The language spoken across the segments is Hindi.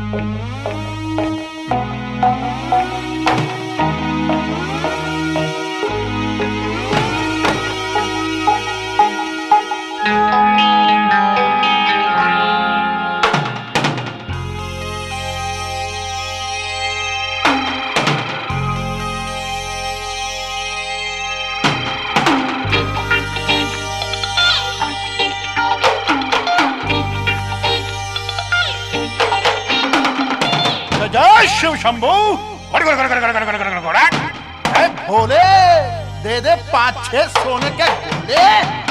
जय शिव शंभू। भोले दे दे 5-6 सोने के गोले।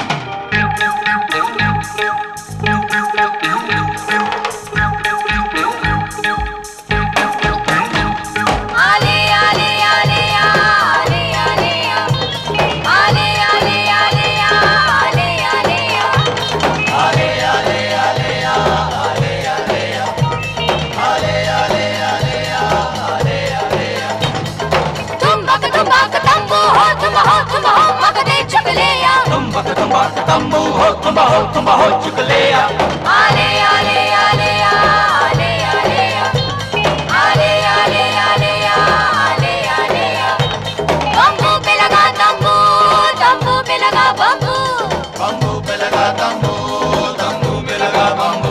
तुम हो चुकलिया। आले आले आले आले आले आले आले आले आले आले बम्बू पे लगा तंबू, तंबू पे लगा बम्बू, बम्बू पे लगा तंबू, तंबू पे लगा बम्बू।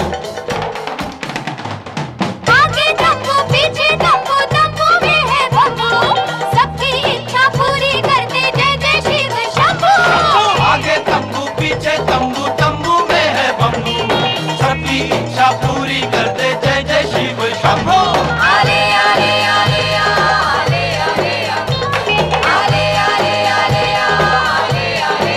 आगे तंबू पीछे तंबू, तंबू में है बम्बू, सबकी इच्छा पूरी करते जय जय शिव शंभू। आगे तंबू पीछे तंबू, तंबू में है बम्बू, सबकी इच्छा पूरी करते जय जय शिव शंभू। आले आले आले आले आले आले आले आले आले आले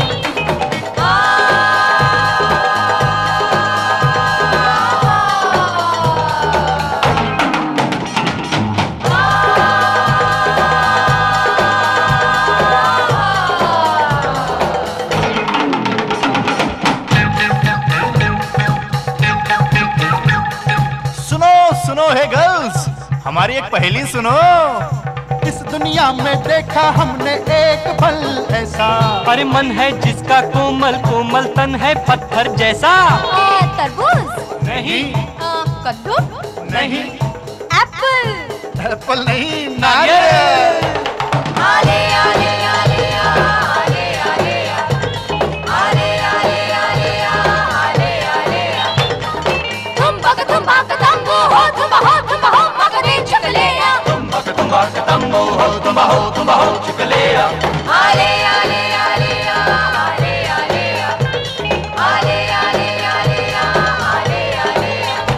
सुनो है गर्ल्स, हमारी एक पहेली सुनो। इस दुनिया में देखा हमने एक पल ऐसा, अरे मन है जिसका कोमल कोमल तन है पत्थर जैसा। तरबूज नहीं, कद्दू नहीं, एप्पल एप्पल नहीं, नारियल। आले आले आले आले आले आले आले आले आले आले तुम बक तंबू हो मगदे चुकलिया। तुम बक तंबू हो चुकलिया। आले आले आले आले आले आले आले आले आले आले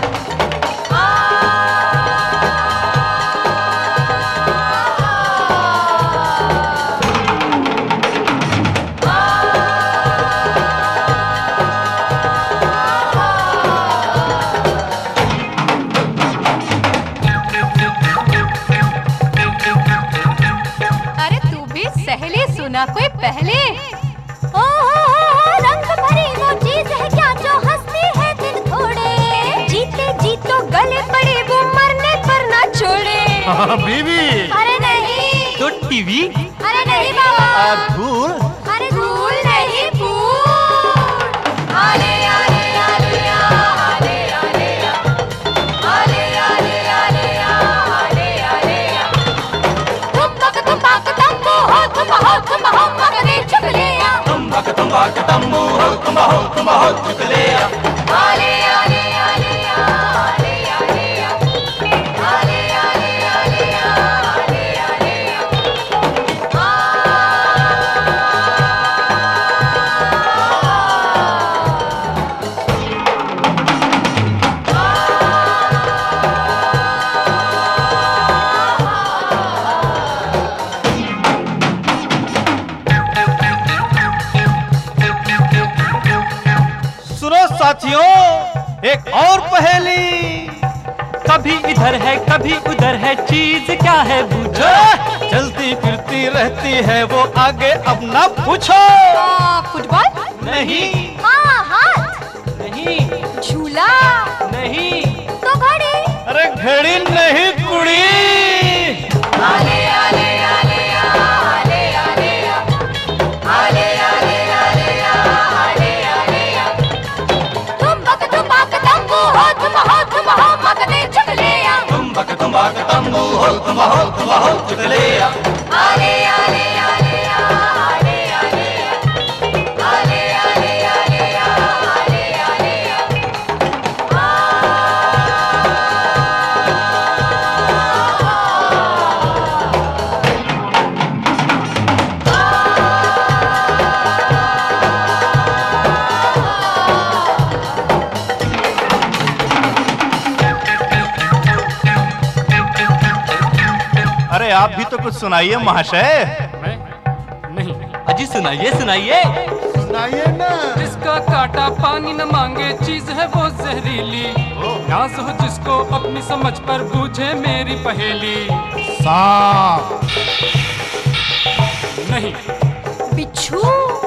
अरे तू भी सहेली सुना कोई पहले। ओ रंग भरी वो चीज है क्या जो हंसती है दिन थोड़े, जीते जीतो गले पड़े वो मरने पर ना छोड़े। हाँ, बीवी। अरे नहीं तो टीवी। अरे नहीं बाबा, धूल। अरे धूल नहीं फूल। आले आले आले आले आले आले आले आले आले आले तुम बक तंबू हो मगदे चुकलिया। तुम बक तंबू हो चुकलिया। आले आले आले आले आले आले आले आले आले आले सुनो साथियों, एक और पहेली। कभी इधर है कभी उधर है, चीज क्या है पूछो। चलती फिरती रहती है वो, आगे अब ना पूछो। फुटबॉल नहीं, हाँ हाथ नहीं, झूला नहीं, तो घड़ी। अरे घड़ी नहीं कुड़ी। आले आले आले आले आले आले आले आले आले आले तुम बक तंबू हो मगदे हो तुम हो तुम हो चुगलिया। आले आले आले आले आले आले आले आले आले आले अरे आप भी तो कुछ सुनाइए महाशय। मैं नहीं। अजी सुनाइए सुनाइए। सुनाइए ना। जिसका काटा पानी न मांगे चीज है वो जहरीली, नाज हो जिसको अपनी समझ पर बूझे मेरी पहेली। सांप। नहीं बिच्छू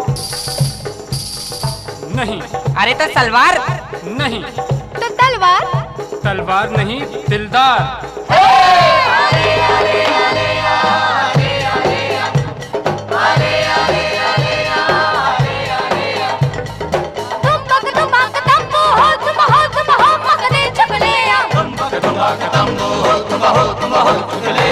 नहीं अरे तो सलवार। नहीं। तो तलवार। तलवार नहीं, दिलदार। तुम हो तुम हो तुम हो चुगलिया।